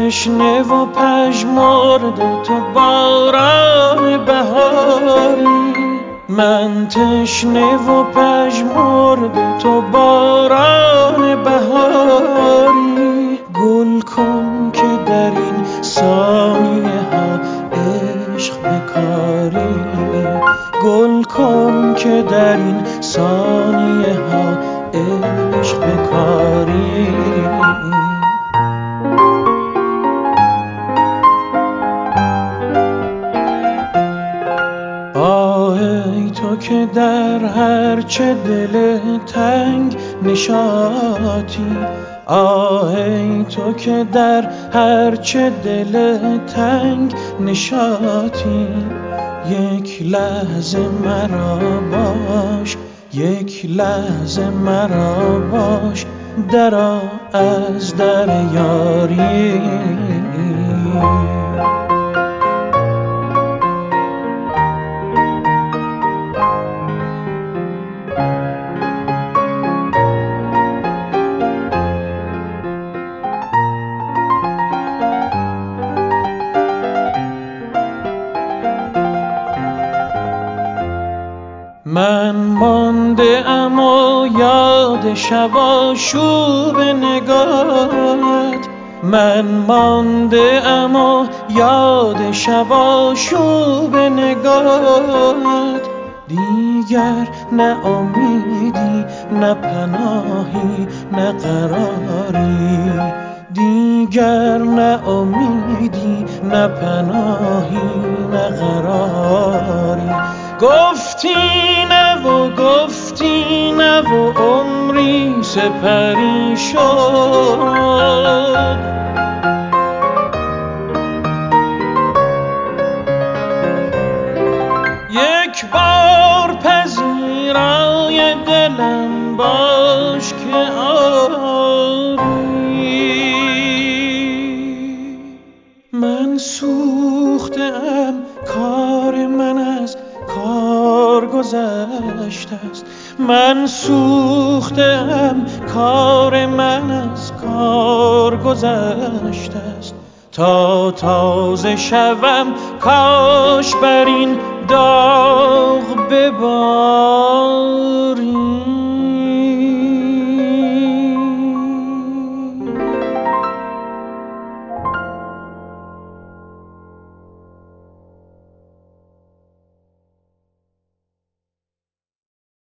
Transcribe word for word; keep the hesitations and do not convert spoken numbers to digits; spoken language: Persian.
تشنه و پژمرده تو باران بهاری، من تشنه و پژمرده تو باران بهاری. گل کن که در این ثانیه ها عشق بکاری، گل کن که در این ثانیه ها عشق بکاری. آهی تو که در هر چه دل تنگ نشاطی، آهی تو که در هر چه دل تنگ نشاطی. یک لحظه مرا باش، یک لحظه مرا باش، درآ از در یاری. من مانده ام و یاد شب آشوب نگاهت، من مانده ام و یاد شب آشوب نگاهت. دیگر نه امیدی نه پناهی نه قراری، دیگر نه امیدی نه پناهی نه قراری. گفتی نه و گفتی نه و عمری سپری شد، یک بار پذیرای دلم باش که آری. من سوختم، کار من از کار گذشته است، من سوختم، کار من از کار گذشته است. تا تازه شوم کاش بر این داغ ببارد.